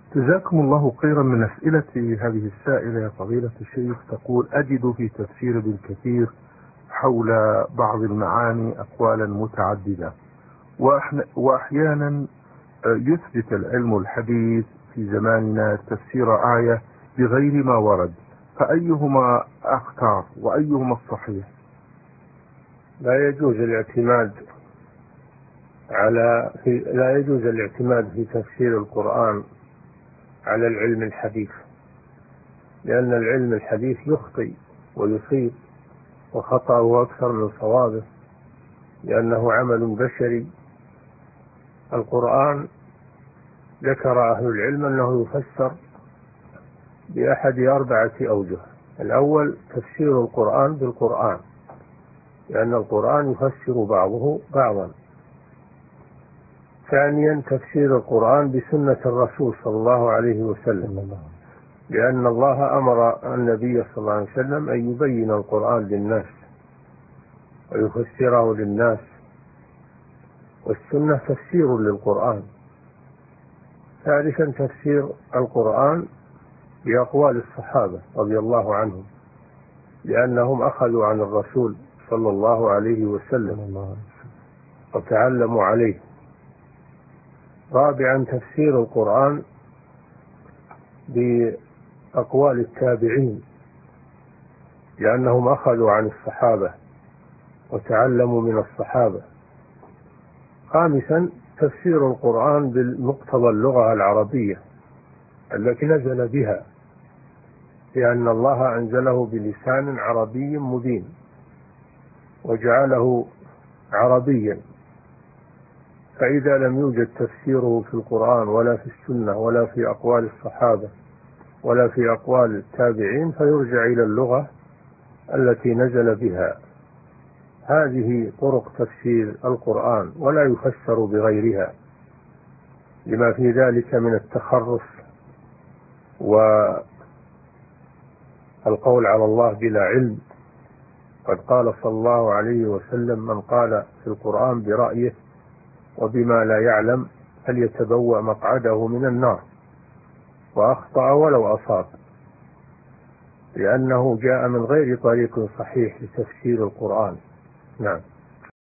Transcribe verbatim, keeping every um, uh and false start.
جزاكم الله خيرا. من أسئلة هذه السائلة يا فضيلة الشيخ تقول: أجد في تفسير ابن كثير حول بعض المعاني أقوالا متعددة، وأحيانا يثبت العلم الحديث في زماننا تفسير آية بغير ما ورد، فأيهما أختار وأيهما الصحيح؟ لا يجوز الاعتماد على في لا يجوز الاعتماد في تفسير القرآن على العلم الحديث، لأن العلم الحديث يخطئ ويصيب، وخطأه أكثر من صوابه، لأنه عمل بشري. القرآن ذكر أهل العلم أنه يفسر بأحد أربعة أوجه: الأول تفسير القرآن بالقرآن، لأن القرآن يفسر بعضه بعضا. ثانيا تفسير القرآن بسنة الرسول صلى الله عليه وسلم، لأن الله أمر النبي صلى الله عليه وسلم أن يبين القرآن للناس ويفسره للناس، والسنة تفسير للقرآن. ثالثا تفسير القرآن بأقوال الصحابة رضي الله عنهم، لأنهم أخذوا عن الرسول صلى الله عليه وسلم وتعلموا عليه. رابعا تفسير القرآن بأقوال التابعين، لأنهم أخذوا عن الصحابة وتعلموا من الصحابة. خامسا تفسير القرآن بالمقتضى اللغة العربية التي نزل بها، لأن الله أنزله بلسان عربي مبين وجعله عربيا، فإذا لم يوجد تفسيره في القرآن ولا في السنة ولا في أقوال الصحابة ولا في أقوال التابعين، فيرجع إلى اللغة التي نزل بها. هذه طرق تفسير القرآن، ولا يفسر بغيرها لما في ذلك من التخرص والقول على الله بلا علم. قد قال صلى الله عليه وسلم: من قال في القرآن برأيه وبما لا يعلم فليتبوأ مقعده من النار، وأخطأ ولو أصاب، لأنه جاء من غير طريق صحيح لتفسير القرآن. نعم.